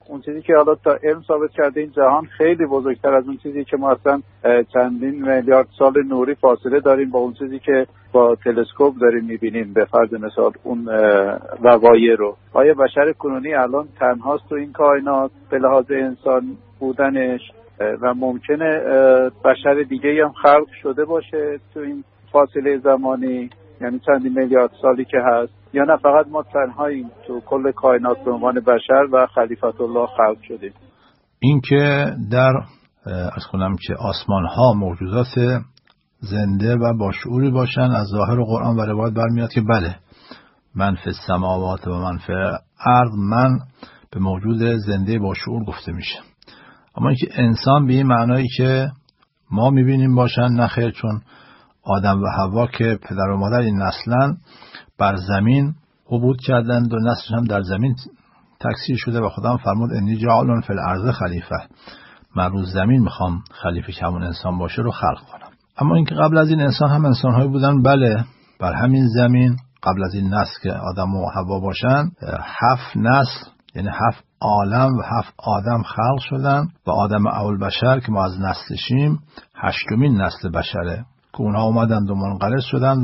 اون چیزی که حالا تا علم ثابت کرده این جهان خیلی بزرگتر از اون چیزی که ما اصلا چندین میلیارد سال نوری فاصله داریم با اون چیزی که با تلسکوپ داریم میبینیم، به فرض مثال اون وقایع رو. آیا بشر کنونی الان تنهاست تو این کائنات به لحاظ انسان بودنش و ممکنه بشر دیگه هم خلق شده باشه تو این فاصله زمانی، یعنی چندین میلیارد سالی که هست، یا نه فقط ما تنهاییم تو کل کائنات به عنوان بشر و خلیفت الله خلق شدیم؟ این که در از خونم که آسمان ها موجودات زنده و با شعوری باشن، از ظاهر قرآن و روایت برمیاد که بله، من فی السماوات و من فی الارض، من به موجود زنده با شعور گفته میشه. اما اینکه انسان به این معنایی که ما میبینیم باشن، نخیر، چون آدم و حوا که پدر و مادر این نسلن بر زمین عبود کردند و نسلش هم در زمین تکثیر شده و خدا هم فرمود انی جاعل فی الارض خلیفه، من رو زمین میخوام خلیفه که همون انسان باشه رو خلق کنم. اما اینکه قبل از این انسان هم انسان‌هایی بودن، بله، بر همین زمین قبل از این نسل که آدم و حوا باشن 7 نسل، یعنی 7 عالم و 7 آدم خلق شدن و آدم اول بشر که ما از نسلشیم 8مین نسل بشره که اونها اومدند و منقرض شدند